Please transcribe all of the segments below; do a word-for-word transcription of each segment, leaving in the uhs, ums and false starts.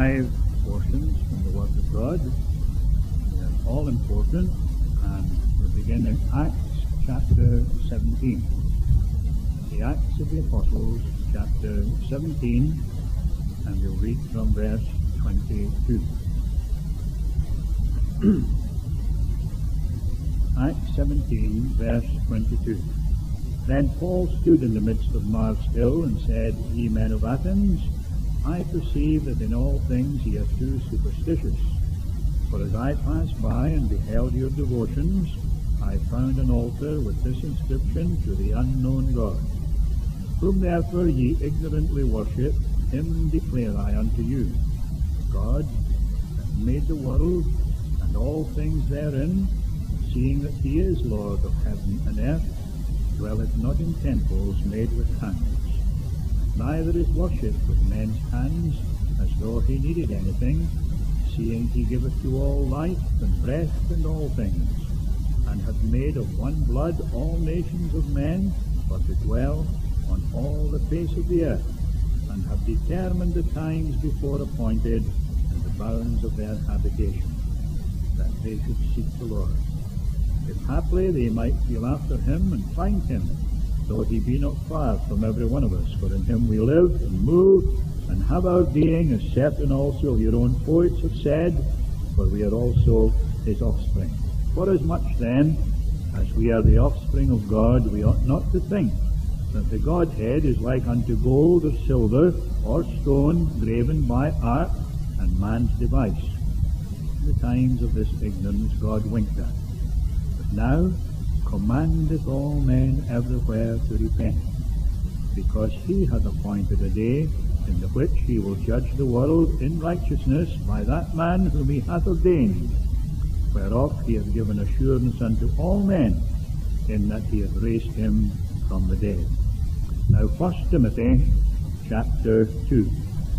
five portions from the Word of God. They're all important, and we'll begin in Acts chapter seventeen. The Acts of the Apostles, chapter seventeen, and we'll read from verse twenty-two. Acts seventeen, verse twenty-two. Then Paul stood in the midst of Mars Hill and said, Ye men of Athens, I perceive that in all things ye are too superstitious. For as I passed by and beheld your devotions, I found an altar with this inscription, To the unknown God. Whom therefore ye ignorantly worship, him declare I unto you. God hath made the world and all things therein, seeing that he is Lord of heaven and earth, dwelleth not in temples made with hands. Neither is worshipped with men's hands, as though he needed anything, seeing he giveth to all life and breath and all things, and hath made of one blood all nations of men, for to dwell on all the face of the earth, and have determined the times before appointed, and the bounds of their habitation, that they should seek the Lord. If haply they might feel after him and find him, though he be not far from every one of us. For in him we live and move and have our being, as certain also your own poets have said, for we are also his offspring. Forasmuch then as we are the offspring of God, we ought not to think that the Godhead is like unto gold or silver or stone graven by art and man's device. In the times of this ignorance God winked at, but now commandeth all men everywhere to repent, because he hath appointed a day in the which he will judge the world in righteousness by that man whom he hath ordained, whereof he hath given assurance unto all men, in that he hath raised him from the dead. Now First Timothy chapter two.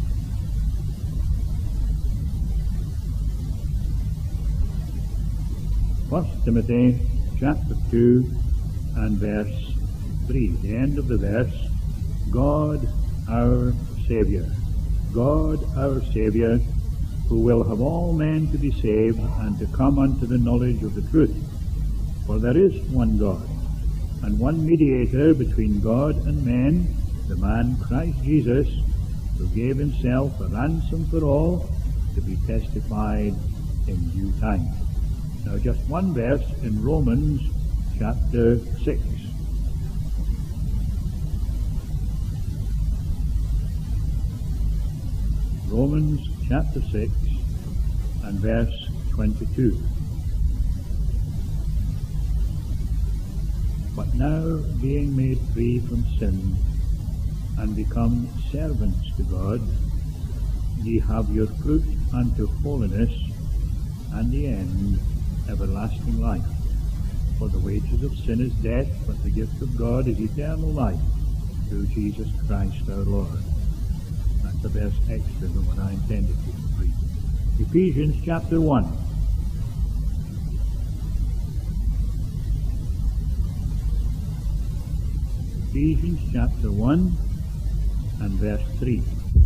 First Timothy chapter two and verse three, the end of the verse. God our Saviour, God our Saviour, who will have all men to be saved and to come unto the knowledge of the truth. For there is one God, and one mediator between God and men, the man Christ Jesus, who gave himself a ransom for all, to be testified in due time. Now just one verse in Romans chapter six. Romans chapter six and verse twenty-two. But now, being made free from sin, and become servants to God, ye have your fruit unto holiness, and the end everlasting life. For the wages of sin is death, but the gift of God is eternal life, through Jesus Christ our Lord. That's a verse extra than what I intended to read. Ephesians chapter one. Ephesians chapter one and verse three.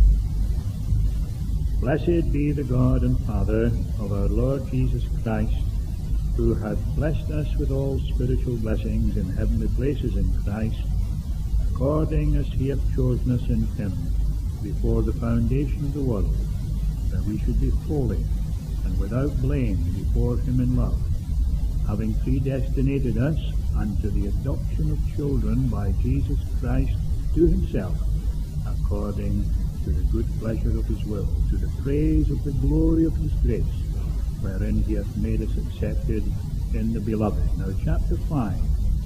Blessed be the God and Father of our Lord Jesus Christ, who hath blessed us with all spiritual blessings in heavenly places in Christ, according as he hath chosen us in him before the foundation of the world, that we should be holy and without blame before him in love, having predestinated us unto the adoption of children by Jesus Christ to himself, according to the good pleasure of his will, to the praise of the glory of his grace, wherein he hath made us accepted in the beloved. Now chapter five,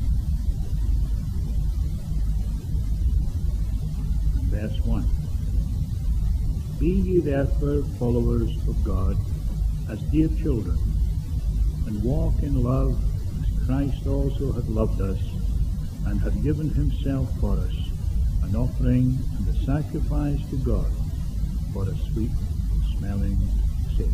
and verse one. Be ye therefore followers of God, as dear children, and walk in love, as Christ also hath loved us, and hath given himself for us, an offering and a sacrifice to God, for a sweet smelling savour.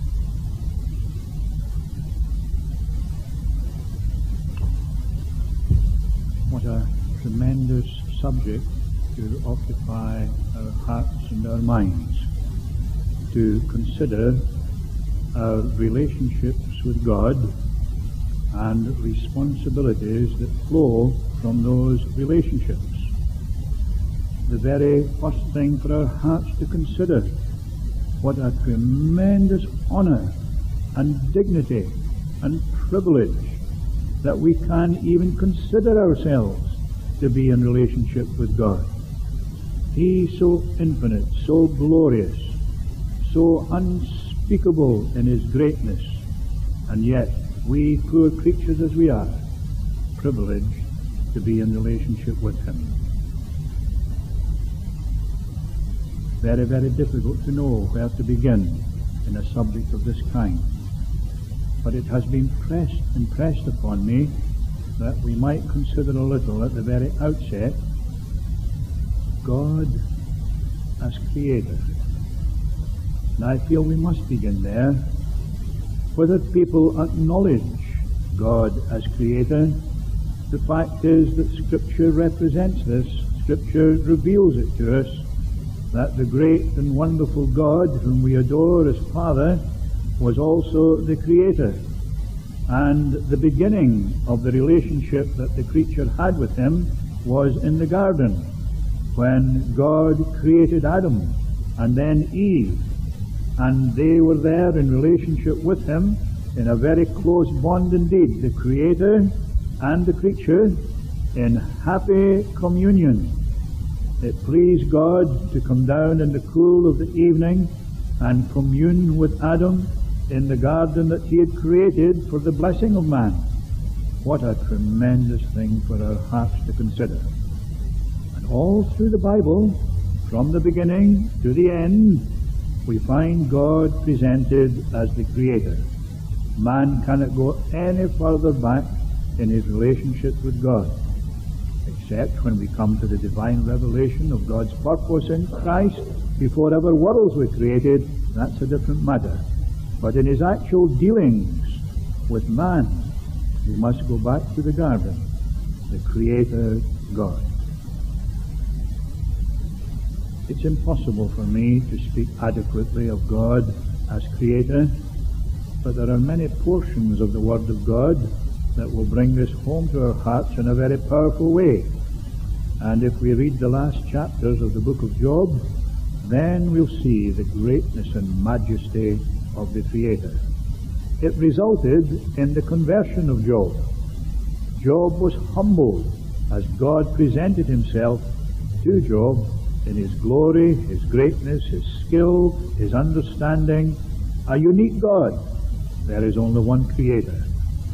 What a tremendous subject to occupy our hearts and our minds. to consider our relationships with God and responsibilities that flow from those relationships. The very first thing for our hearts to consider, what a tremendous honor and dignity and privilege that we can even consider ourselves to be in relationship with God. He so infinite, so glorious, so unspeakable in his greatness, and yet we poor creatures as we are, privileged to be in relationship with him. Very, very difficult to know where to begin in a subject of this kind. But it has been pressed, impressed upon me that we might consider a little at the very outset God as Creator. And I feel we must begin there. Whether people acknowledge God as Creator, the fact is that Scripture represents this. Scripture reveals it to us, that the great and wonderful God whom we adore as Father was also the Creator. And the beginning of the relationship that the creature had with him was in the garden, when God created Adam and then Eve, and they were there in relationship with him in a very close bond indeed, the Creator and the creature in happy communion. It pleased God to come down in the cool of the evening and commune with Adam in the garden that he had created for the blessing of man. What a tremendous thing for our hearts to consider. And all through the Bible, from the beginning to the end, we find God presented as the Creator. Man cannot go any further back in his relationship with God, except when we come to the divine revelation of God's purpose in Christ before ever worlds were created. That's a different matter. But in his actual dealings with man, we must go back to the garden, the Creator God. It's impossible for me to speak adequately of God as Creator, but there are many portions of the Word of God that will bring this home to our hearts in a very powerful way. And if we read the last chapters of the book of Job, then we'll see the greatness and majesty of the Creator. It resulted in the conversion of Job. Job was humbled as God presented himself to Job in his glory, his greatness, his skill, his understanding, a unique God. There is only one Creator.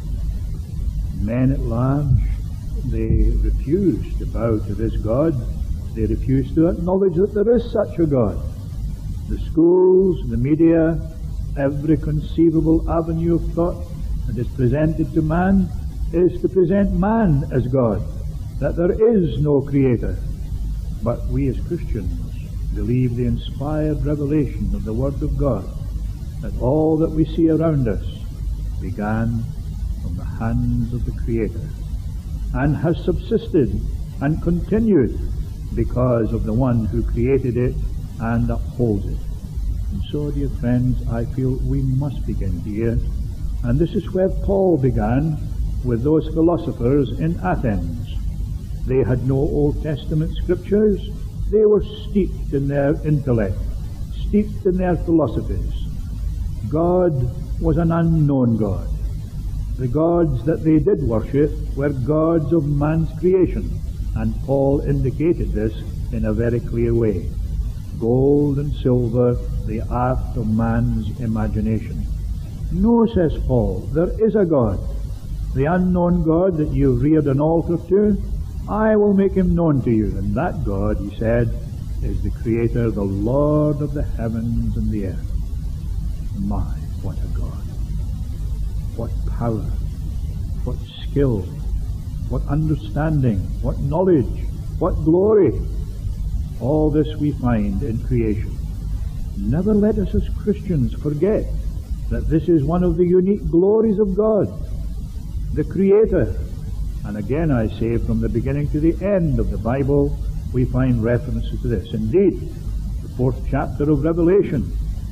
Men at large, they refuse to bow to this God. They refuse to acknowledge that there is such a God. The schools, the media, every conceivable avenue of thought that is presented to man is to present man as God, that there is no Creator. But we as Christians believe the inspired revelation of the Word of God, that all that we see around us began from the hands of the Creator and has subsisted and continued because of the one who created it and upholds it. And so, dear friends, I feel we must begin here. And this is where Paul began with those philosophers in Athens. They had no Old Testament scriptures. They were steeped in their intellect, steeped in their philosophies. God was an unknown God. The gods that they did worship were gods of man's creation, and Paul indicated this in a very clear way. Gold and silver, the art of man's imagination. No, says Paul, there is a God. The unknown God that you reared an altar to, I will make him known to you. And that God, he said, is the Creator, the Lord of the heavens and the earth. My, what a God. What power, what skill, what understanding, what knowledge, what glory. All this we find in creation. Never let us as Christians forget that this is one of the unique glories of God, the Creator. And again I say, from the beginning to the end of the Bible, we find references to this. Indeed, the fourth chapter of Revelation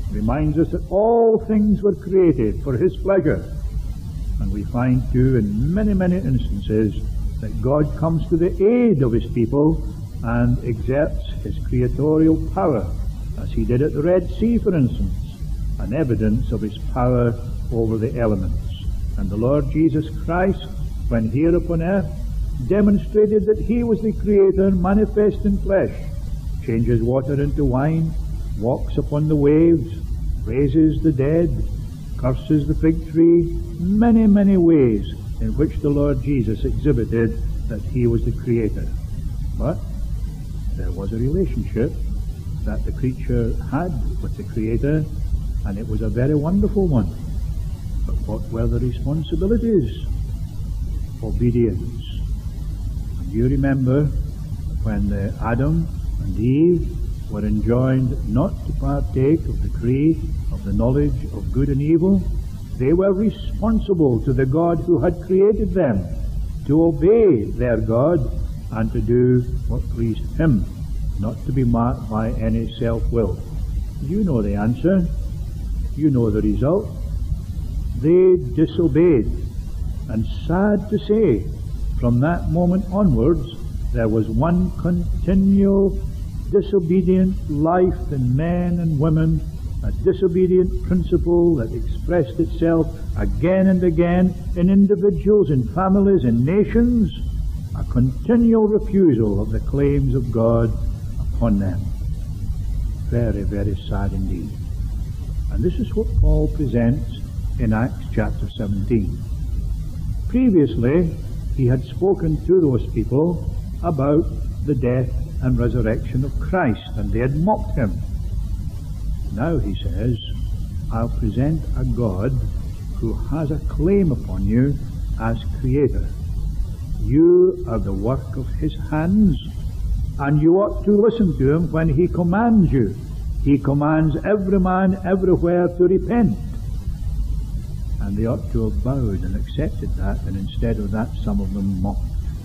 reminds us that all things were created for his pleasure. And we find too in many, many instances that God comes to the aid of his people and exerts his creatorial power, as he did at the Red Sea, for instance, an evidence of his power over the elements. And the Lord Jesus Christ, when here upon earth, demonstrated that he was the Creator manifest in flesh, changes water into wine, walks upon the waves, raises the dead, curses the fig tree, many, many ways in which the Lord Jesus exhibited that he was the Creator. But there was a relationship that the creature had with the Creator, and it was a very wonderful one. But what were the responsibilities? Obedience. And you remember when uh, Adam and Eve were enjoined not to partake of the tree of the knowledge of good and evil, they were responsible to the God who had created them to obey their God and to do what pleased him, not to be marked by any self-will. You know the answer. You know the result. They disobeyed. And sad to say, from that moment onwards, there was one continual disobedient life in men and women, a disobedient principle that expressed itself again and again in individuals, in families, in nations, a continual refusal of the claims of God upon them. Very, very sad indeed. And this is what Paul presents in Acts chapter seventeen. Previously, he had spoken to those people about the death and resurrection of Christ, and they had mocked him. Now he says, I'll present a God who has a claim upon you as Creator. You are the work of his hands, and you ought to listen to him when he commands you. He commands every man everywhere to repent. And they ought to have bowed and accepted that, and instead of that some of them mocked.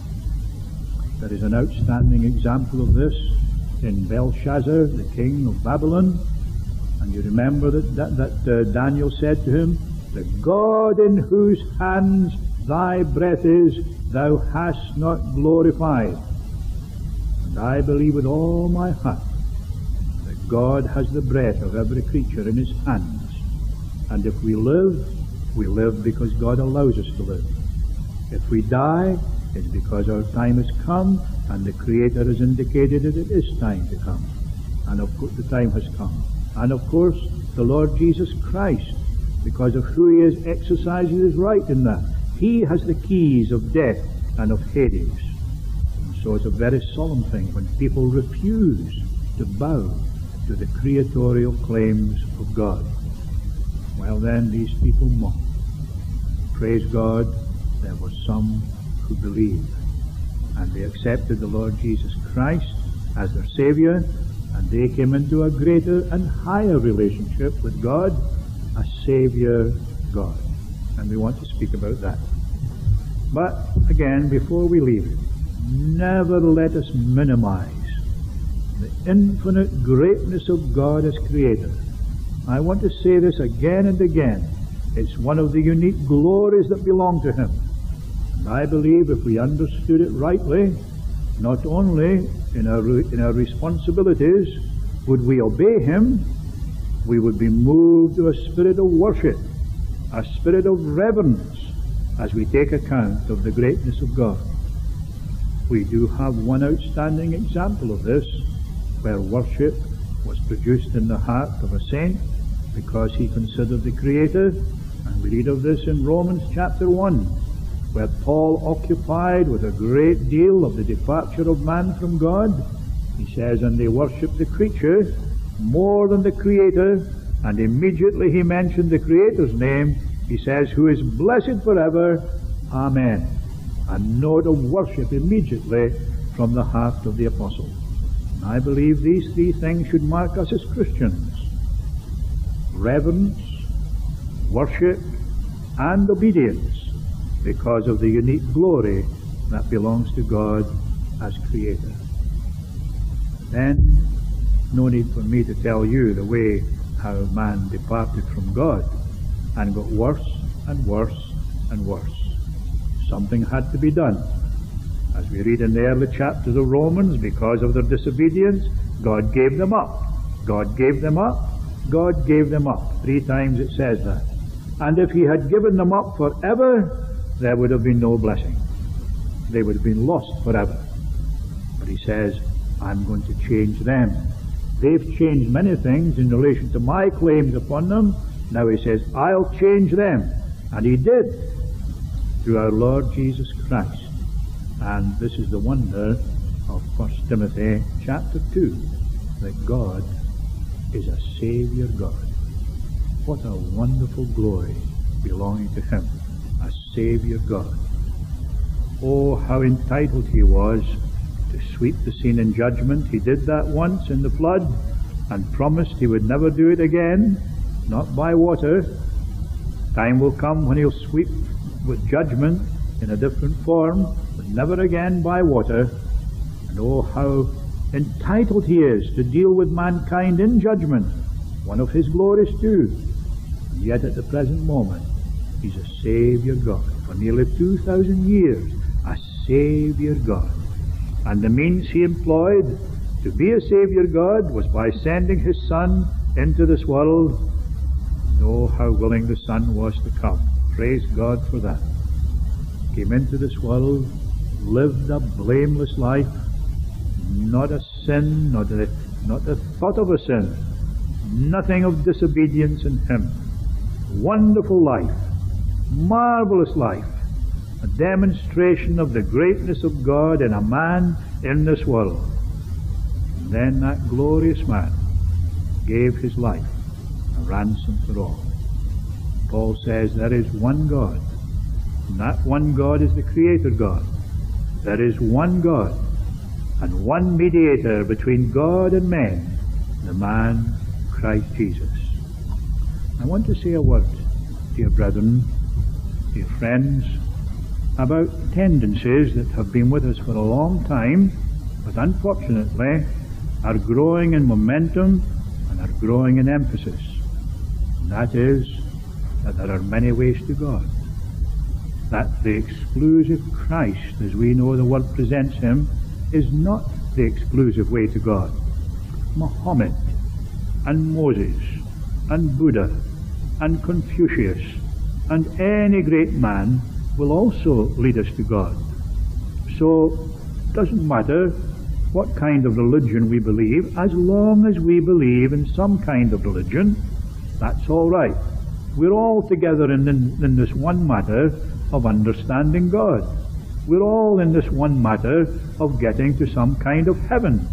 There is an outstanding example of this in Belshazzar, the king of Babylon. And you remember that, that, that uh, Daniel said to him, the God in whose hands thy breath is, thou hast not glorified. And I believe with all my heart that God has the breath of every creature in his hands. And if we live, we live because God allows us to live. If we die, it's because our time has come, and the Creator has indicated that it is time to come. And of course the time has come. And of course the Lord Jesus Christ, because of who he is, exercises his right in that. He has the keys of death and of Hades. And so it's a very solemn thing when people refuse to bow to the creatorial claims of God. Well then, these people mocked. Praise God, there were some who believed, and they accepted the Lord Jesus Christ as their Savior, and they came into a greater and higher relationship with God, a Savior God. And we want to speak about that. But again, before we leave it, never let us minimize the infinite greatness of God as Creator. I want to say this again and again. It's one of the unique glories that belong to him. And I believe if we understood it rightly, not only in our, in our responsibilities would we obey him, we would be moved to a spirit of worship, a spirit of reverence, as we take account of the greatness of God. We do have one outstanding example of this, where worship was produced in the heart of a saint because he considered the Creator. And we read of this in Romans chapter one, where Paul, occupied with a great deal of the departure of man from God, he says, and they worshipped the creature more than the Creator. And immediately he mentioned the Creator's name. He says, who is blessed forever. Amen. A note of worship immediately from the heart of the apostle. And I believe these three things should mark us as Christians: reverence, worship, and obedience, because of the unique glory that belongs to God as Creator. Then, no need for me to tell you the way how man departed from God and got worse and worse and worse. Something had to be done. As we read in the early chapters of Romans, because of their disobedience, God gave them up. God gave them up. God gave them up. Three times it says that. And if he had given them up forever, there would have been no blessing. They would have been lost forever. But he says, I'm going to change them. They've changed many things in relation to my claims upon them. Now he says, I'll change them. And he did, through our Lord Jesus Christ. And this is the wonder of First Timothy chapter two, that God is a Saviour God. What a wonderful glory belonging to him, a Saviour God. Oh, how entitled he was to sweep the scene in judgment. He did that once in the flood and promised he would never do it again, not by water. Time will come when he'll sweep with judgment in a different form, but never again by water. And oh, how entitled he is to deal with mankind in judgment, one of his glories too. And yet at the present moment, he's a Saviour God. For nearly two thousand years, a Saviour God. And the means he employed to be a Saviour God was by sending his Son into this world. Oh, how willing the Son was to come. Praise God for that. Came into this world, lived a blameless life, not a sin, not a, not a thought of a sin, nothing of disobedience in him. Wonderful life, marvelous life, a demonstration of the greatness of God in a man in this world. And then that glorious man gave his life a ransom for all. Paul says there is one God, and that one God is the Creator God. There is one God and one mediator between God and men, the man Christ Jesus. I want to say a word, dear brethren, dear friends, about tendencies that have been with us for a long time, but unfortunately are growing in momentum and are growing in emphasis. And that is that there are many ways to God. That the exclusive Christ, as we know the Word presents him, is not the exclusive way to God. Muhammad and Moses and Buddha and Confucius and any great man will also lead us to God. So it doesn't matter what kind of religion we believe, as long as we believe in some kind of religion, that's all right. We're all together in, in, in this one matter of understanding God. We're all in this one matter of getting to some kind of heaven.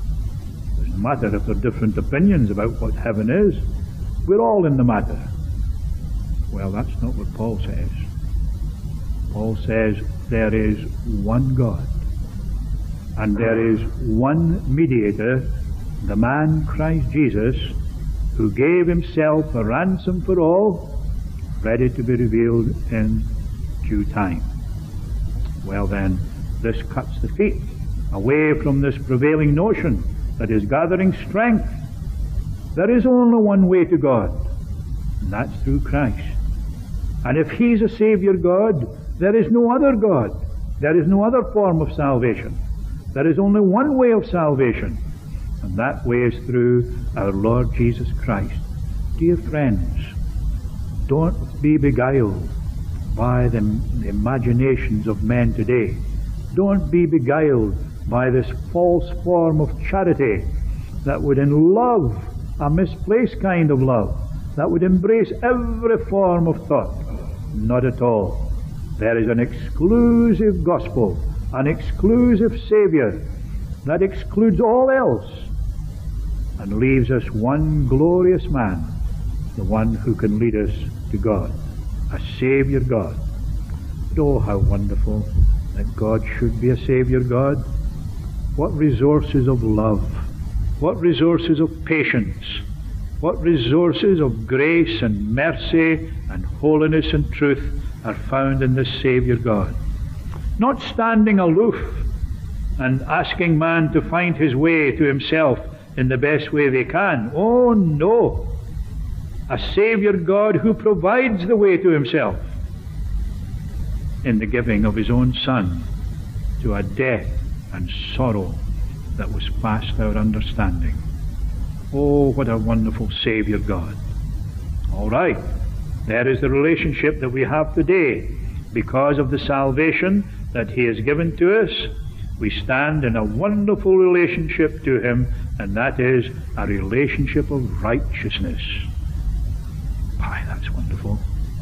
It doesn't matter if there are different opinions about what heaven is. We're all in the matter. Well, that's not what Paul says. Paul says there is one God, and there is one mediator, the man Christ Jesus, who gave himself a ransom for all, ready to be revealed in due time. Well then, this cuts the feet away from this prevailing notion that is gathering strength. There is only one way to God, and that's through Christ. And if he's a Saviour God, there is no other God. There is no other form of salvation. There is only one way of salvation, and that way is through our Lord Jesus Christ. Dear friends, don't be beguiled by the, the imaginations of men today. Don't be beguiled by this false form of charity that would in love, a misplaced kind of love, that would embrace every form of thought. Not at all. There is an exclusive gospel, an exclusive Saviour that excludes all else and leaves us one glorious man, the one who can lead us to God, a Saviour God. But oh, how wonderful that God should be a Saviour God. What resources of love, what resources of patience, what resources of grace and mercy and holiness and truth are found in this Saviour God. Not standing aloof and asking man to find his way to himself in the best way they can. Oh no! a Saviour God who provides the way to himself in the giving of his own Son to a death and sorrow that was past our understanding. Oh, what a wonderful Saviour God. All right, there is the relationship that we have today. Because of the salvation that he has given to us, we stand in a wonderful relationship to him, and that is a relationship of righteousness. Why, that's wonderful.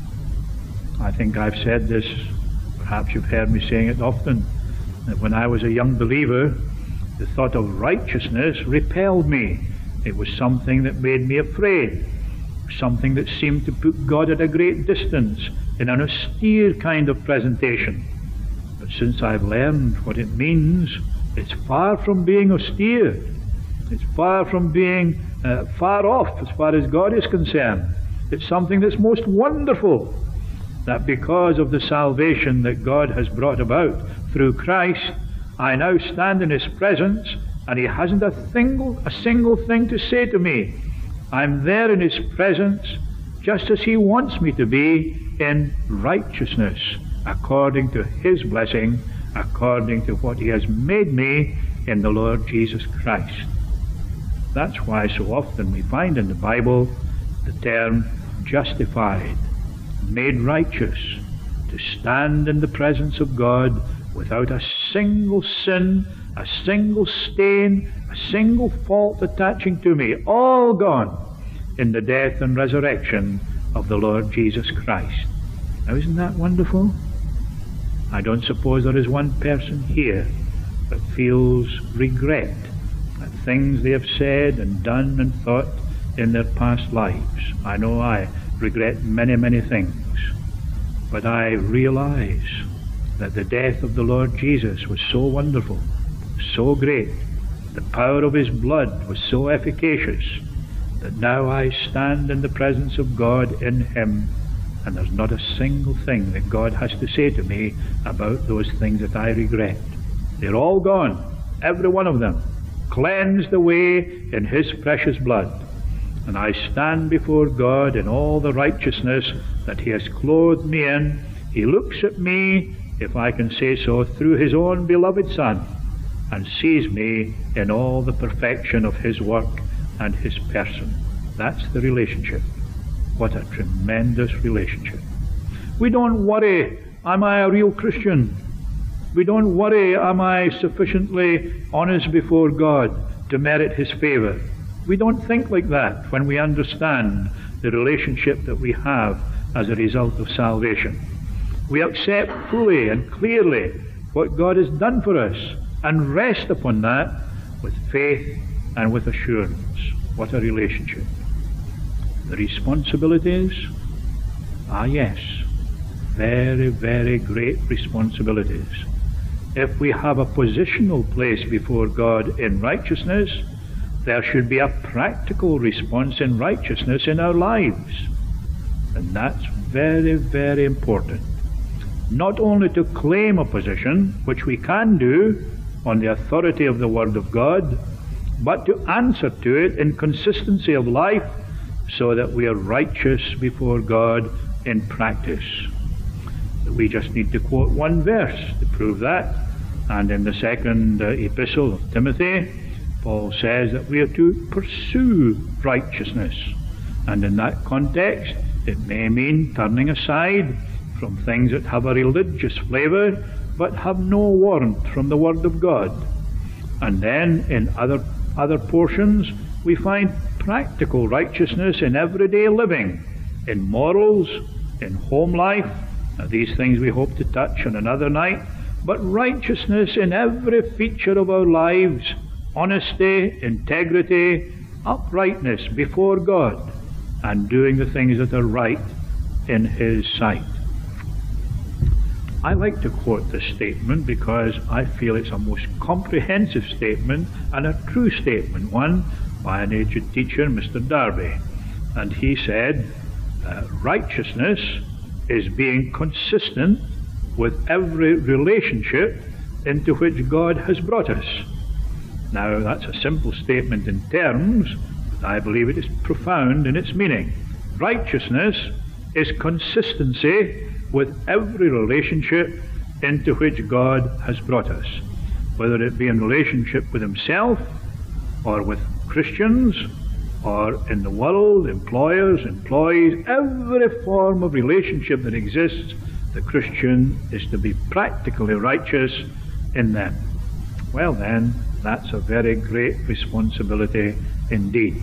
I think I've said this, perhaps you've heard me saying it often, that when I was a young believer, the thought of righteousness repelled me. It was something that made me afraid, something that seemed to put God at a great distance, in an austere kind of presentation. But since I've learned what it means, it's far from being austere. It's far from being uh, far off as far as God is concerned. It's something that's most wonderful, that because of the salvation that God has brought about through Christ, I now stand in his presence, and he hasn't a single, a single thing to say to me. I'm there in his presence just as he wants me to be, in righteousness, according to his blessing, according to what he has made me in the Lord Jesus Christ. That's why so often we find in the Bible the term justified, made righteous, to stand in the presence of God without a single sin, a single stain, a single fault attaching to me, all gone in the death and resurrection of the Lord Jesus Christ. Now, isn't that wonderful? I don't suppose there is one person here that feels regret at things they have said and done and thought in their past lives. I know I regret many, many things, but I realize that the death of the Lord Jesus was so wonderful, so great, the power of his blood was so efficacious, that now I stand in the presence of God in him, and there's not a single thing that God has to say to me about those things that I regret. They're all gone, every one of them, cleansed away in his precious blood. And I stand before God in all the righteousness that he has clothed me in. He looks at me, if I can say so, through his own beloved Son, and sees me in all the perfection of his work and his person. That's the relationship. What a tremendous relationship. We don't worry, am I a real Christian? We don't worry, am I sufficiently honest before God to merit his favor? We don't think like that when we understand the relationship that we have as a result of salvation. We accept fully and clearly what God has done for us and rest upon that with faith and with assurance. What a relationship. The responsibilities? Ah, yes, very, very great responsibilities. If we have a positional place before God in righteousness, there should be a practical response in righteousness in our lives. And that's very, very important. Not only to claim a position, which we can do on the authority of the Word of God, but to answer to it in consistency of life, so that we are righteous before God in practice. We just need to quote one verse to prove that. And in the second uh, epistle of Timothy, Paul says that we are to pursue righteousness. And in that context, it may mean turning aside from things that have a religious flavor, but have no warrant from the Word of God. And then in other, other portions, we find practical righteousness in everyday living, in morals, in home life. Now, these things we hope to touch on another night, but righteousness in every feature of our lives, honesty, integrity, uprightness before God, and doing the things that are right in his sight. I like to quote this statement because I feel it's a most comprehensive statement and a true statement, one by an aged teacher, Mister Darby. And he said, uh, righteousness is being consistent with every relationship into which God has brought us. Now, that's a simple statement in terms, but I believe it is profound in its meaning. Righteousness is consistency with every relationship into which God has brought us, whether it be in relationship with himself or with Christians or in the world, employers, employees, every form of relationship that exists, the Christian is to be practically righteous in them. Well then, that's a very great responsibility indeed.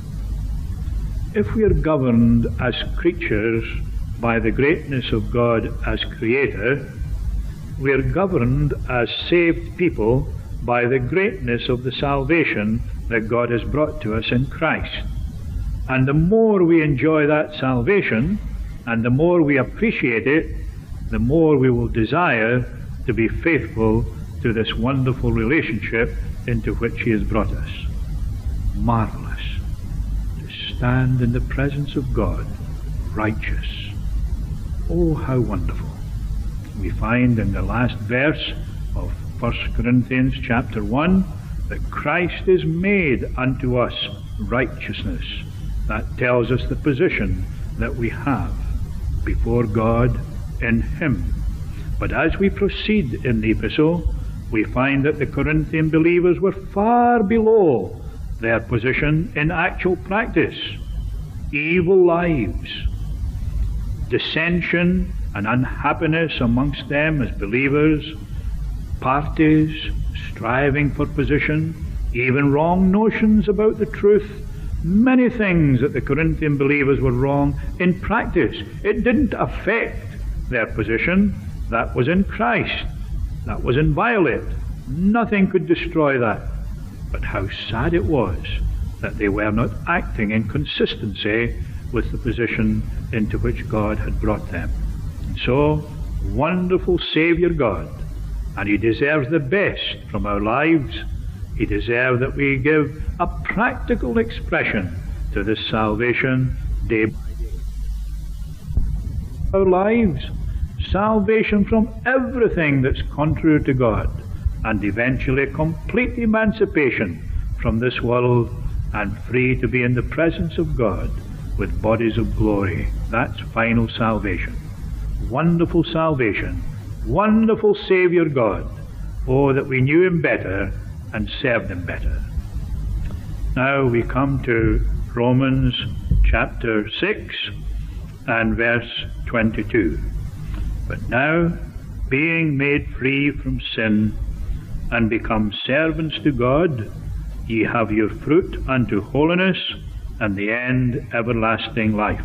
If we are governed as creatures by the greatness of God as Creator, we are governed as saved people by the greatness of the salvation that God has brought to us in Christ. And the more we enjoy that salvation, and the more we appreciate it, the more we will desire to be faithful to this wonderful relationship into which he has brought us. Marvelous to stand in the presence of God, righteous. Oh, how wonderful. We find in the last verse of First Corinthians chapter one that Christ is made unto us righteousness. That tells us the position that we have before God in him. But as we proceed in the epistle, we find that the Corinthian believers were far below their position in actual practice. Evil lives, dissension and unhappiness amongst them as believers, parties, striving for position, even wrong notions about the truth, many things that the Corinthian believers were wrong in practice. It didn't affect their position. That was in Christ. That was inviolate. Nothing could destroy that. But how sad it was that they were not acting in consistency with the position into which God had brought them. And so, wonderful Saviour God, and he deserves the best from our lives. He deserves that we give a practical expression to this salvation day by day. Our lives, salvation from everything that's contrary to God, and eventually complete emancipation from this world and free to be in the presence of God with bodies of glory. That's final salvation. Wonderful salvation. Wonderful Saviour God. Oh, that we knew him better and served him better. Now we come to Romans chapter six and verse twenty-two. But now, being made free from sin and become servants to God, ye have your fruit unto holiness, and the end everlasting life.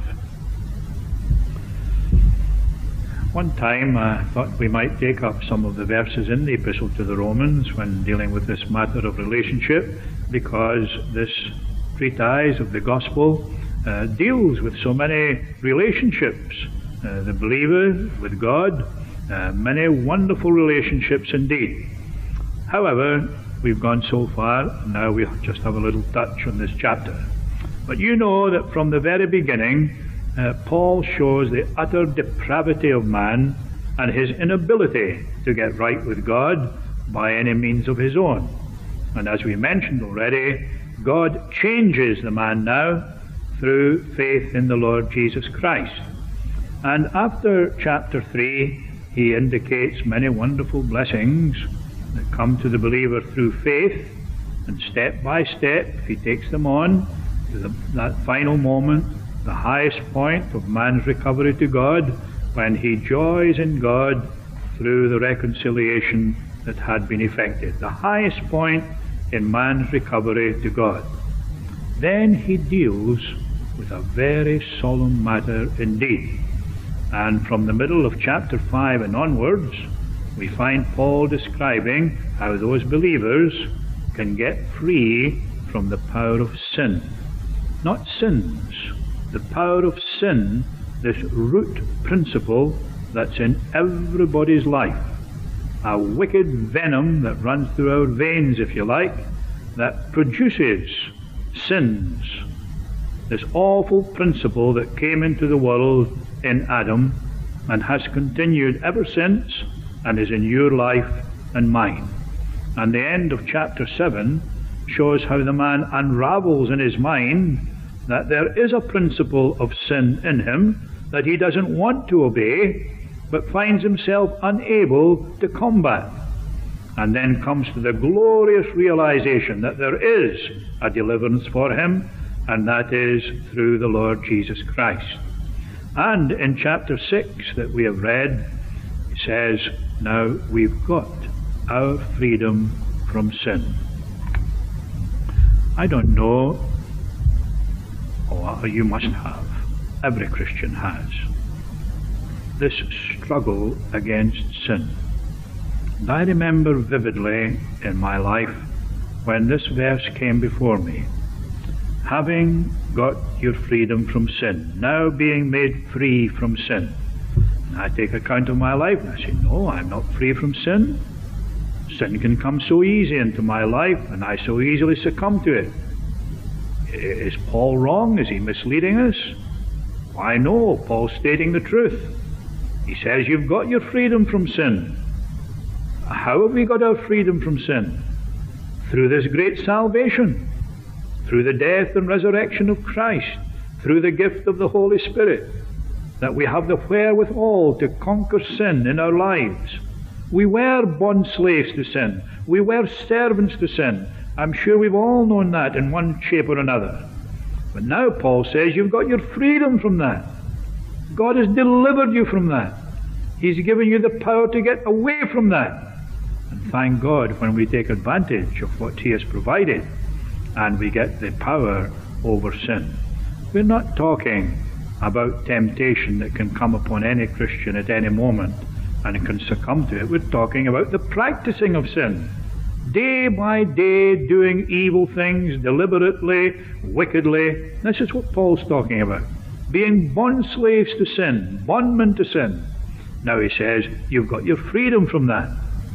One time I thought we might take up some of the verses in the Epistle to the Romans when dealing with this matter of relationship, because this treatise of the Gospel uh, deals with so many relationships. Uh, the believer with God, uh, many wonderful relationships indeed. However, we've gone so far, and now we just have a little touch on this chapter. But you know that from the very beginning, uh, Paul shows the utter depravity of man and his inability to get right with God by any means of his own. And as we mentioned already, God changes the man now through faith in the Lord Jesus Christ. And after chapter three, he indicates many wonderful blessings that come to the believer through faith, and step by step he takes them on to the, that final moment, the highest point of man's recovery to God, when he joys in God through the reconciliation that had been effected. The highest point in man's recovery to God. Then he deals with a very solemn matter indeed. And from the middle of chapter five and onwards, we find Paul describing how those believers can get free from the power of sin. Not sins, the power of sin, this root principle that's in everybody's life. A wicked venom that runs through our veins, if you like, that produces sins. This awful principle that came into the world in Adam and has continued ever since and is in your life and mine. And the end of chapter seven shows how the man unravels in his mind that there is a principle of sin in him that he doesn't want to obey, but finds himself unable to combat. And then comes to the glorious realization that there is a deliverance for him, and that is through the Lord Jesus Christ. And in chapter six that we have read, it says, now we've got our freedom from sin. I don't know, or you must have, every Christian has, this struggle against sin. And I remember vividly in my life when this verse came before me. Having got your freedom from sin, now being made free from sin. And I take account of my life and I say, no, I'm not free from sin. Sin can come so easy into my life and I so easily succumb to it. Is Paul wrong? Is he misleading us? Why no, Paul's stating the truth. He says you've got your freedom from sin. How have we got our freedom from sin? Through this great salvation, through the death and resurrection of Christ, through the gift of the Holy Spirit, that we have the wherewithal to conquer sin in our lives. We were bond slaves to sin. We were servants to sin. I'm sure we've all known that in one shape or another. But now Paul says you've got your freedom from that. God has delivered you from that. He's given you the power to get away from that. And thank God when we take advantage of what He has provided and we get the power over sin. We're not talking about temptation that can come upon any Christian at any moment and can succumb to it. We're talking about the practicing of sin. Day by day doing evil things deliberately, wickedly. This is what Paul's talking about. Being bond slaves to sin, bondmen to sin. Now he says, you've got your freedom from that.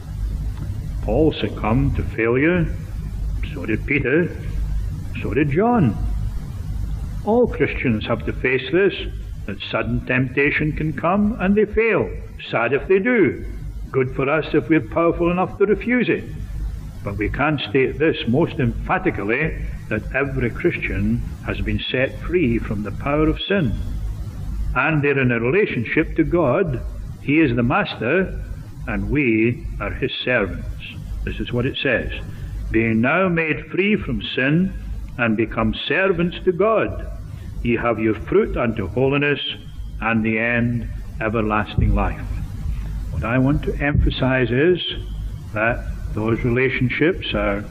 Paul succumbed to failure. So did Peter. So did John. All Christians have to face this, that sudden temptation can come and they fail. Sad if they do. Good for us if we're powerful enough to refuse it. But we can state this most emphatically, that every Christian has been set free from the power of sin. And they're in a relationship to God. He is the master, and we are His servants. This is what it says. Being now made free from sin, and become servants to God, ye have your fruit unto holiness, and the end everlasting life. What I want to emphasize is that those relationships are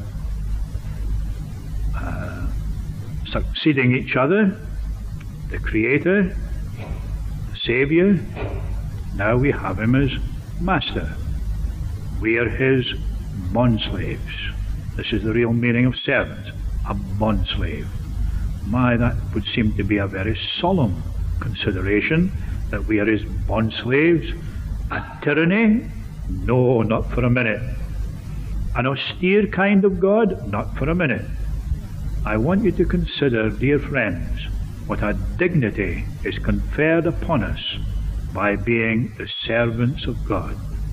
uh, succeeding each other. The Creator, the Saviour, now we have Him as Master. We are His bond slaves. This is the real meaning of servant, a bond slave. My, that would seem to be a very solemn consideration, that we are His bond slaves. A tyranny? No, not for a minute. An austere kind of God? Not for a minute. I want you to consider, dear friends, what a dignity is conferred upon us by being the servants of God.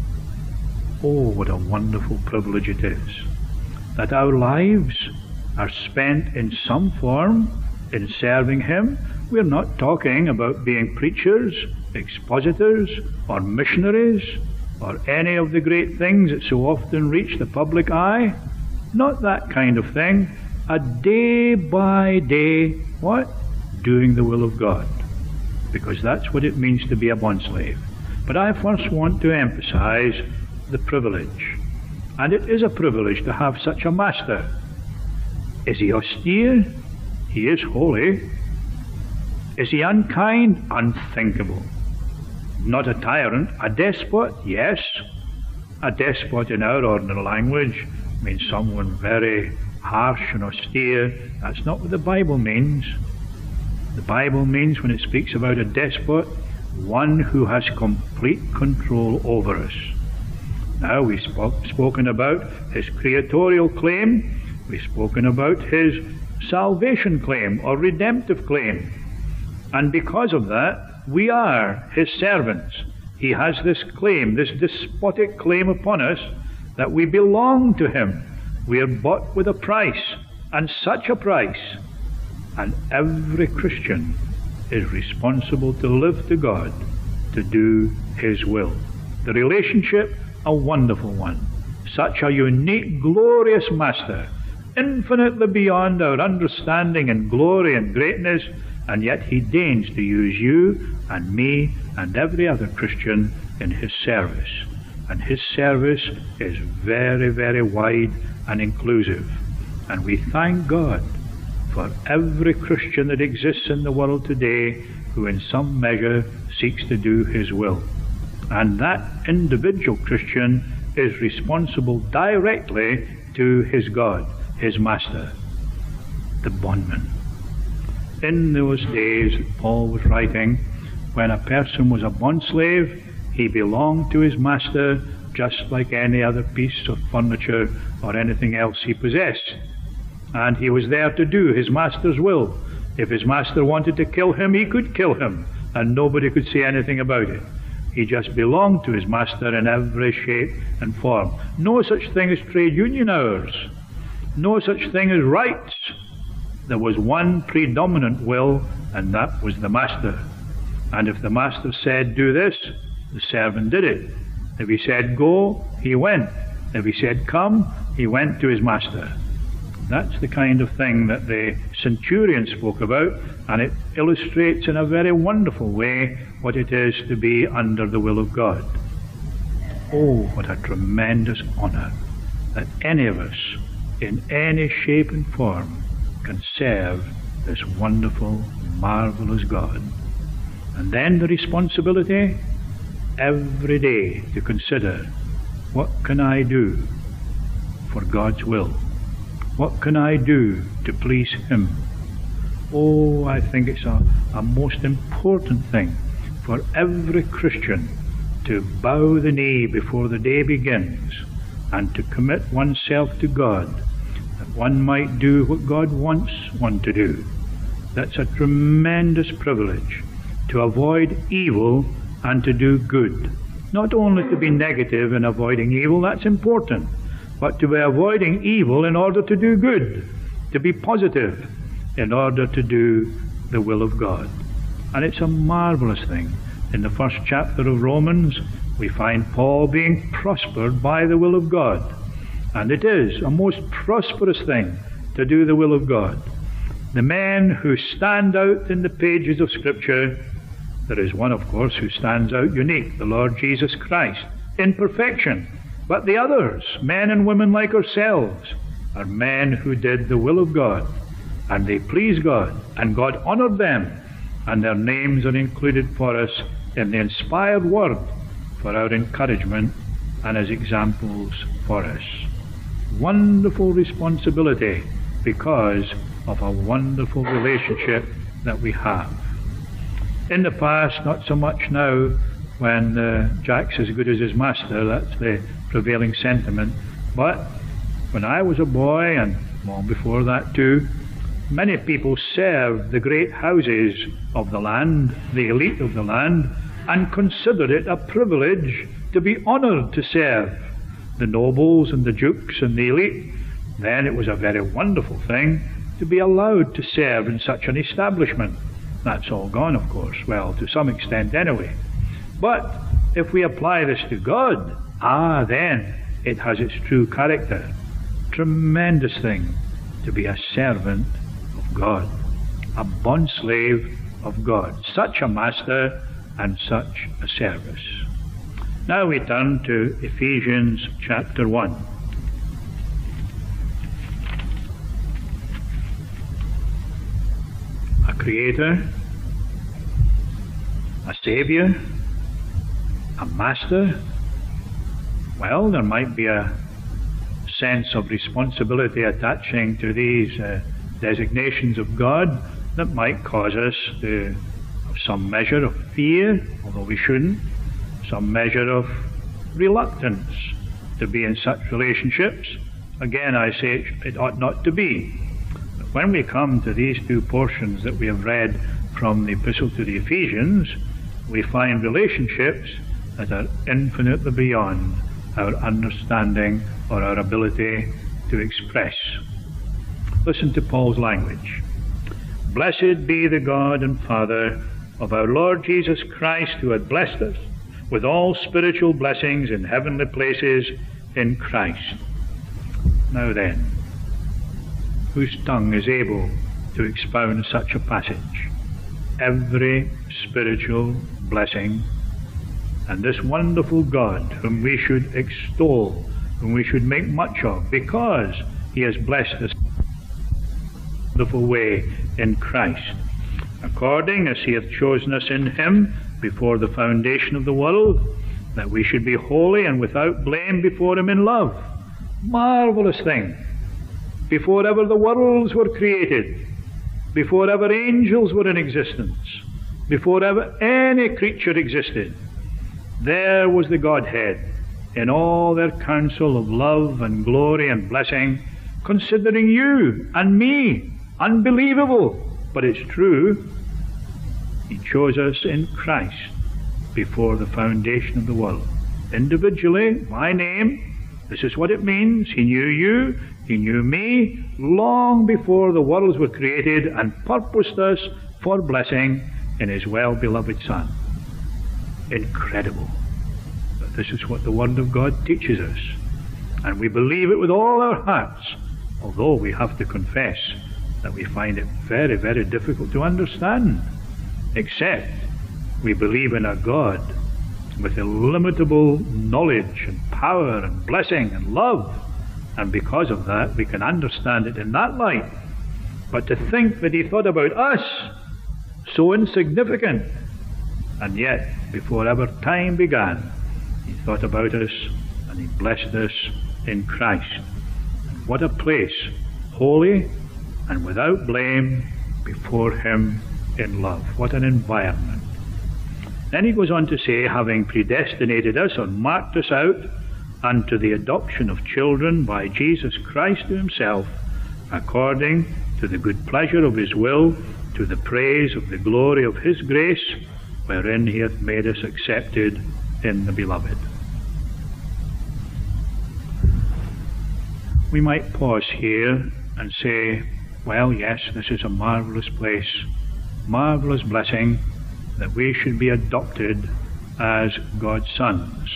Oh, what a wonderful privilege it is, that our lives are spent in some form in serving Him. We're not talking about being preachers, expositors, or missionaries, or any of the great things that so often reach the public eye. Not that kind of thing. A day by day, what? Doing the will of God. Because that's what it means to be a bond slave. But I first want to emphasize the privilege. And it is a privilege to have such a master. Is he austere? He is holy. Is he unkind? Unthinkable. Not a tyrant. A despot? Yes. A despot in our ordinary language means someone very harsh and austere. That's not what the Bible means. The Bible means, when it speaks about a despot, one who has complete control over us. Now, we've spoke, spoken about His creatorial claim. We've spoken about His salvation claim or redemptive claim. And because of that, we are His servants. He has this claim, this despotic claim upon us, that we belong to Him. We are bought with a price, and such a price. And every Christian is responsible to live to God, to do His will. The relationship, a wonderful one. Such a unique, glorious Master, infinitely beyond our understanding in glory and greatness, and yet He deigns to use you and me and every other Christian in His service. And His service is very, very wide and inclusive. And we thank God for every Christian that exists in the world today who in some measure seeks to do His will. And that individual Christian is responsible directly to his God, his Master, the bondman. In those days that Paul was writing, when a person was a bondslave, he belonged to his master just like any other piece of furniture or anything else he possessed. And he was there to do his master's will. If his master wanted to kill him, he could kill him, and nobody could say anything about it. He just belonged to his master in every shape and form. No such thing as trade union hours. No such thing as rights. There was one predominant will, and that was the master. And if the master said, do this, the servant did it. If he said, go, he went. If he said, come, he went to his master. That's the kind of thing that the centurion spoke about, and it illustrates in a very wonderful way what it is to be under the will of God. Oh, what a tremendous honor that any of us, in any shape and form, can serve this wonderful, marvelous God. And then the responsibility, every day to consider, what can I do for God's will? What can I do to please Him? Oh, I think it's a, a most important thing for every Christian to bow the knee before the day begins and to commit oneself to God, that one might do what God wants one to do. That's a tremendous privilege, to avoid evil and to do good. Not only to be negative in avoiding evil, that's important, but to be avoiding evil in order to do good, to be positive in order to do the will of God. And it's a marvelous thing. In the first chapter of Romans, we find Paul being prospered by the will of God. And it is a most prosperous thing to do the will of God. The men who stand out in the pages of Scripture, there is one, of course, who stands out unique, the Lord Jesus Christ, in perfection. But the others, men and women like ourselves, are men who did the will of God, and they pleased God, and God honored them, and their names are included for us in the inspired word for our encouragement and as examples for us. Wonderful responsibility because of a wonderful relationship that we have. In the past, not so much now, when uh, Jack's as good as his master, that's the prevailing sentiment. But when I was a boy, and long before that too, many people served the great houses of the land, the elite of the land, and considered it a privilege to be honored to serve the nobles and the dukes and the elite. Then it was a very wonderful thing to be allowed to serve in such an establishment. That's all gone, of course, well, to some extent anyway. But if we apply this to God, ah, then it has its true character. Tremendous thing to be a servant of God, a bondslave of God, such a master and such a service. Now we turn to Ephesians chapter one. A creator, a savior, a master. Well, there might be a sense of responsibility attaching to these uh, designations of God that might cause us to have some measure of fear, although we shouldn't, some measure of reluctance to be in such relationships. Again, I say it, it ought not to be. But when we come to these two portions that we have read from the Epistle to the Ephesians, we find relationships that are infinitely beyond our understanding or our ability to express. Listen to Paul's language. Blessed be the God and Father of our Lord Jesus Christ, who hath blessed us with all spiritual blessings in heavenly places in Christ. Now then, whose tongue is able to expound such a passage? Every spiritual blessing, and this wonderful God whom we should extol, whom we should make much of, because he has blessed us in a wonderful way in Christ, according as he hath chosen us in him before the foundation of the world, that we should be holy and without blame before him in love. Marvelous thing! Before ever the worlds were created, before ever angels were in existence, before ever any creature existed, there was the Godhead in all their counsel of love and glory and blessing, considering you and me. Unbelievable, but it's true. He chose us in Christ before the foundation of the world. Individually, by name, this is what it means. He knew you, he knew me, long before the worlds were created, and purposed us for blessing in his well-beloved Son. Incredible. But this is what the Word of God teaches us. And we believe it with all our hearts, although we have to confess that we find it very, very difficult to understand, except we believe in a God with illimitable knowledge and power and blessing and love, and because of that we can understand it in that light. But to think that he thought about us, so insignificant, and yet before ever time began he thought about us and he blessed us in Christ. And what a place, holy and without blame before him in love. What an environment. Then he goes on to say, having predestinated us or marked us out unto the adoption of children by Jesus Christ to himself, according to the good pleasure of his will, to the praise of the glory of his grace, wherein he hath made us accepted in the Beloved. We might pause here and say, well, yes, this is a marvelous place, marvelous blessing, that we should be adopted as God's sons.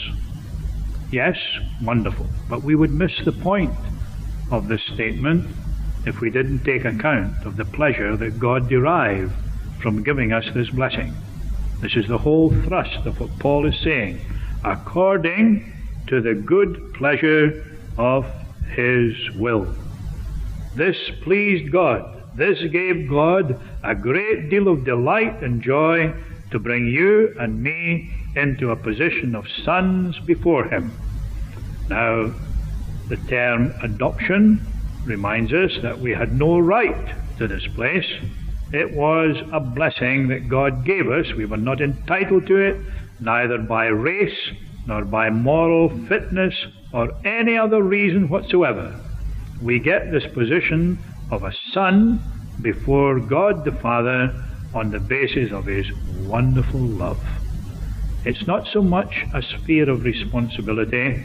Yes, wonderful, but we would miss the point of this statement if we didn't take account of the pleasure that God derived from giving us this blessing. This is the whole thrust of what Paul is saying, according to the good pleasure of his will. This pleased God. This gave God a great deal of delight and joy to bring you and me into a position of sons before him. Now, the term adoption reminds us that we had no right to this place. It was a blessing that God gave us. We were not entitled to it, neither by race, nor by moral fitness, or any other reason whatsoever. We get this position of a son before God the Father on the basis of his wonderful love. It's not so much a sphere of responsibility.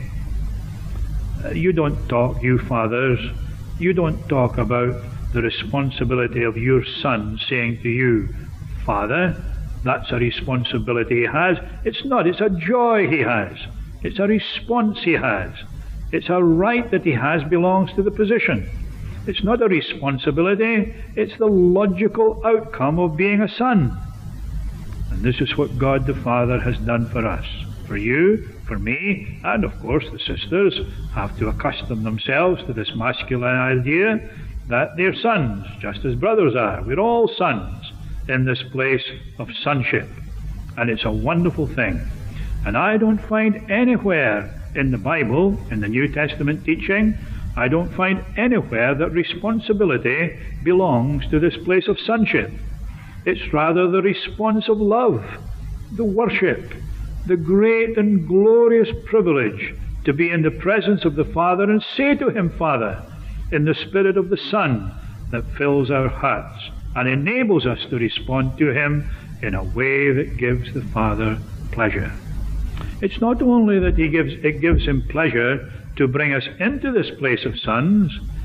Uh, you don't talk, you fathers, you don't talk about the responsibility of your son saying to you, Father, that's a responsibility he has. It's not, it's a joy he has. It's a response he has. It's a right that he has belongs to the position. It's not a responsibility, it's the logical outcome of being a son. And this is what God the Father has done for us. For you, for me, and of course the sisters have to accustom themselves to this masculine idea that they're sons, just as brothers are. We're all sons in this place of sonship. And it's a wonderful thing. And I don't find anywhere in the Bible, in the New Testament teaching, I don't find anywhere that responsibility belongs to this place of sonship. It's rather the response of love, the worship, the great and glorious privilege to be in the presence of the Father and say to him, Father, in the Spirit of the Son that fills our hearts and enables us to respond to him in a way that gives the Father pleasure. It's not only that he gives, it gives him pleasure to bring us into this place of sons,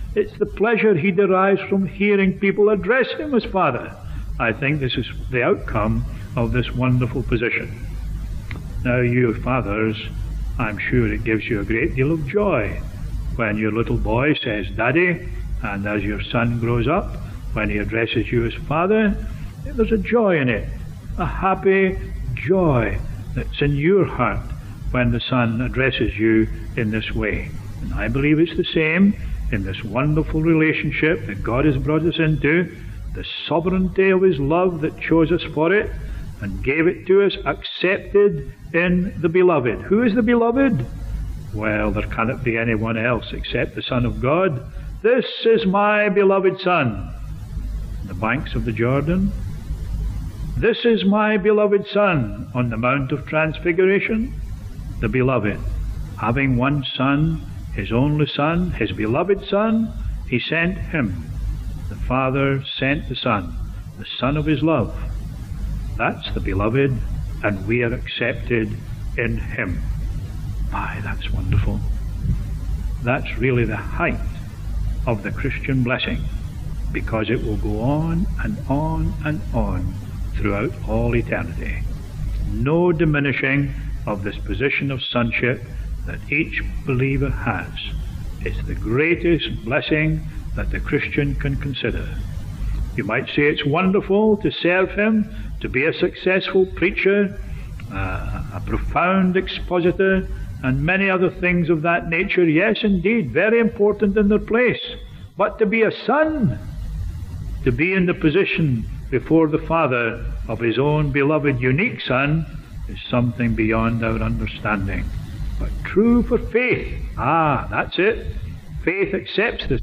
It's the pleasure he derives from hearing people address him as Father. I think this is the outcome of this wonderful position. Now, you fathers, I'm sure it gives you a great deal of joy when your little boy says Daddy, and as your son grows up, when he addresses you as Father, there's a joy in it, a happy joy that's in your heart when the son addresses you in this way. And I believe it's the same in this wonderful relationship that God has brought us into, the sovereignty of his love that chose us for it and gave it to us, accepted in the Beloved. Who is the Beloved? Well, there cannot be anyone else except the Son of God. This is my beloved Son. The banks of the Jordan. This is my beloved Son on the Mount of Transfiguration. The Beloved, having one Son, his only Son, his beloved Son, he sent him. The Father sent the Son, the Son of his love. That's the Beloved, and we are accepted in him. My, that's wonderful. That's really the height of the Christian blessing, because it will go on and on and on throughout all eternity. No diminishing of this position of sonship that each believer has. It's the greatest blessing that the Christian can consider. You might say it's wonderful to serve him, to be a successful preacher, uh, a profound expositor, and many other things of that nature. Yes, indeed, very important in their place. But to be a son, to be in the position before the Father of his own beloved unique Son, is something beyond our understanding. But true for faith. Ah, that's it. Faith accepts this.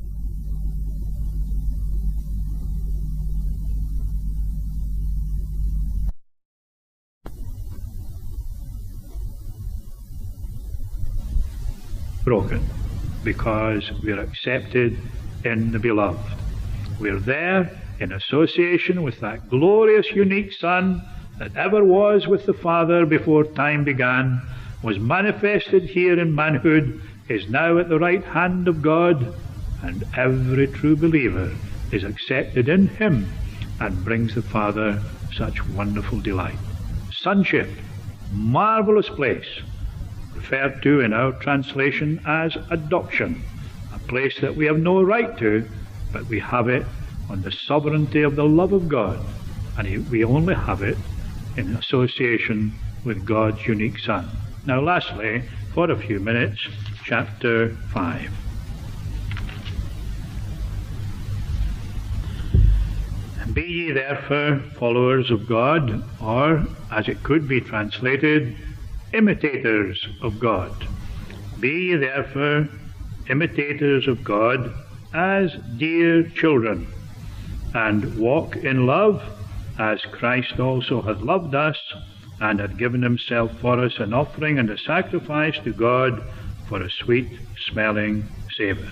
Broken, because we're accepted in the Beloved. We're there in association with that glorious unique Son that ever was with the Father before time began, was manifested here in manhood, is now at the right hand of God, and every true believer is accepted in him and brings the Father such wonderful delight. Sonship, marvelous place, referred to in our translation as adoption, a place that we have no right to, but we have it on the sovereignty of the love of God, and we only have it in association with God's unique Son. Now lastly, for a few minutes, chapter five. Be ye therefore followers of God, or, as it could be translated, imitators of God. Be ye therefore imitators of God as dear children, and walk in love, as Christ also hath loved us, and hath given himself for us an offering and a sacrifice to God for a sweet-smelling savour.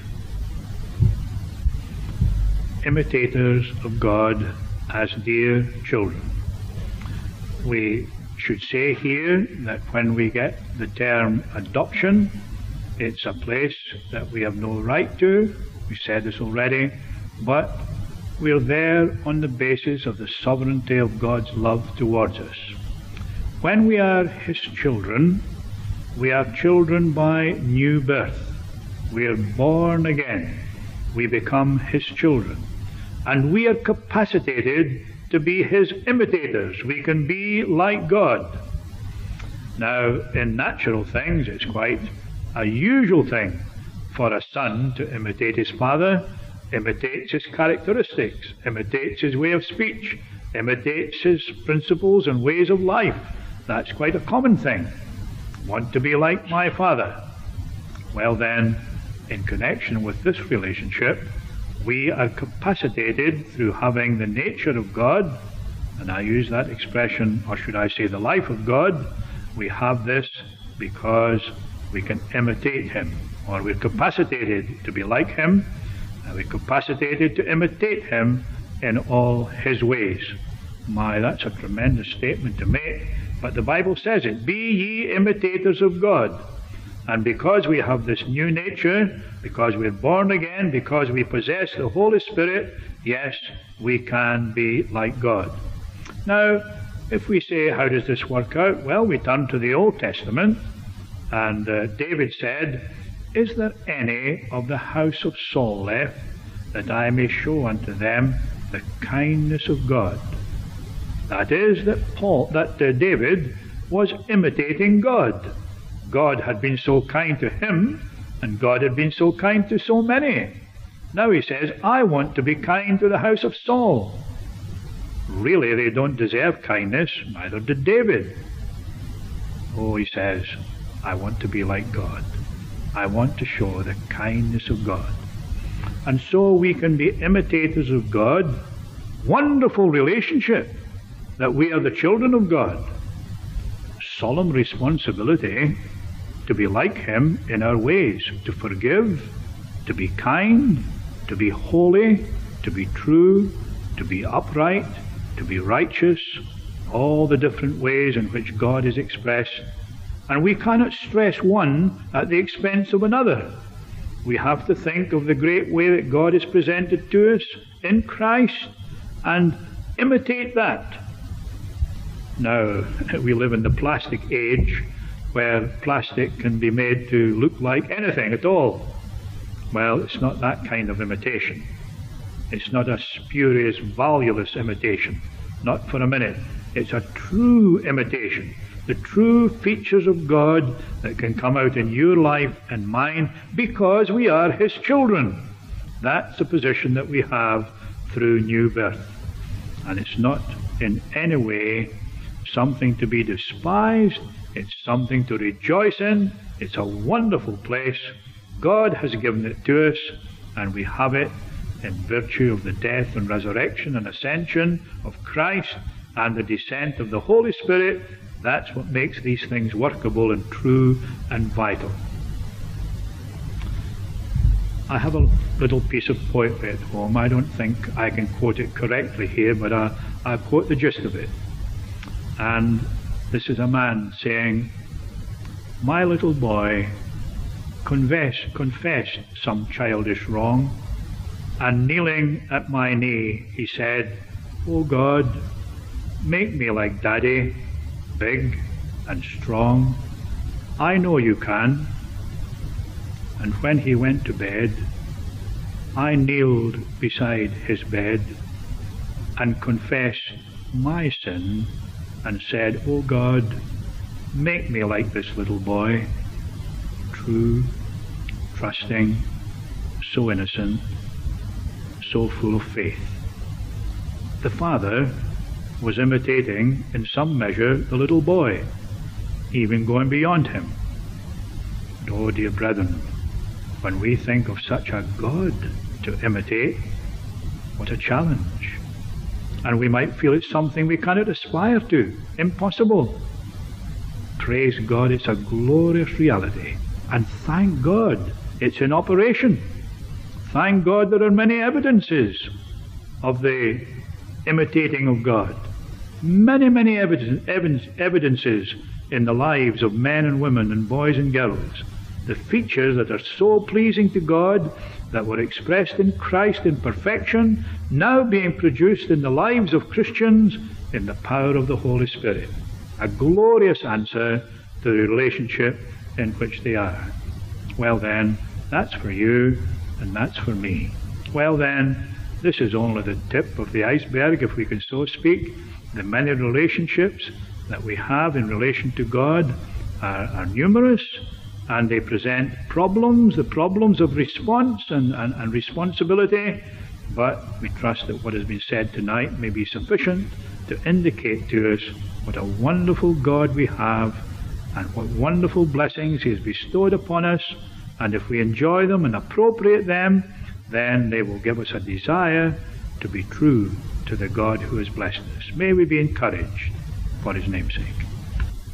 Imitators of God as dear children. We should say here that when we get the term adoption, it's a place that we have no right to. We said this already, but we're there on the basis of the sovereignty of God's love towards us. When we are his children, we are children by new birth. We are born again. We become his children. And we are capacitated to be his imitators. We can be like God. Now, in natural things, it's quite a usual thing for a son to imitate his father, imitates his characteristics, imitates his way of speech, imitates his principles and ways of life. That's quite a common thing. Want to be like my father. Well then, in connection with this relationship, we are capacitated through having the nature of God, and I use that expression, or should I say the life of God. We have this because we can imitate him, or we're capacitated to be like him, and we're capacitated to imitate him in all his ways. My, that's a tremendous statement to make, but the Bible says it. Be ye imitators of God. And because we have this new nature, because we're born again, because we possess the Holy Spirit, yes, we can be like God. Now, if we say, how does this work out? Well, we turn to the Old Testament, and uh, David said, is there any of the house of Saul left, that I may show unto them the kindness of God? That is, that Paul, that uh, David was imitating God. God had been so kind to him, and God had been so kind to so many. Now he says, I want to be kind to the house of Saul. Really, they don't deserve kindness, neither did David. Oh, he says, I want to be like God. I want to show the kindness of God. And so we can be imitators of God. Wonderful relationship, that we are the children of God. Solemn responsibility to be like him in our ways, to forgive, to be kind, to be holy, to be true, to be upright, to be righteous, all the different ways in which God is expressed. And we cannot stress one at the expense of another. We have to think of the great way that God is presented to us in Christ and imitate that. Now, we live in the plastic age where plastic can be made to look like anything at all. Well, it's not that kind of imitation. It's not a spurious, valueless imitation. Not for a minute. It's a true imitation. The true features of God that can come out in your life and mine because we are his children. That's the position that we have through new birth. And it's not in any way something to be despised. It's something to rejoice in. It's a wonderful place. God has given it to us, and we have it in virtue of the death and resurrection and ascension of Christ and the descent of the Holy Spirit. That's what makes these things workable and true and vital. I have a little piece of poetry at home. I don't think I can quote it correctly here, but I, I quote the gist of it. And this is a man saying, my little boy confessed, confessed some childish wrong, and kneeling at my knee, he said, "O God, make me like Daddy, big and strong. I know you can." And when he went to bed, I kneeled beside his bed and confessed my sin and said, "O God, make me like this little boy, true, trusting, so innocent, so full of faith." The father was imitating, in some measure, the little boy, even going beyond him. And oh, dear brethren, when we think of such a God to imitate, what a challenge. And we might feel it's something we cannot aspire to, impossible. Praise God, it's a glorious reality. And thank God it's in operation. Thank God there are many evidences of the imitating of God. Many, many evidence, evidence, evidences in the lives of men and women and boys and girls. The features that are so pleasing to God, that were expressed in Christ in perfection, now being produced in the lives of Christians in the power of the Holy Spirit. A glorious answer to the relationship in which they are. Well then, that's for you and that's for me. Well then, this is only the tip of the iceberg, if we can so speak. The many relationships that we have in relation to God are, are numerous, and they present problems, the problems of response and, and, and responsibility, but we trust that what has been said tonight may be sufficient to indicate to us what a wonderful God we have and what wonderful blessings he has bestowed upon us, and if we enjoy them and appropriate them, then they will give us a desire to be true to the God who has blessed us. May we be encouraged for his name's sake.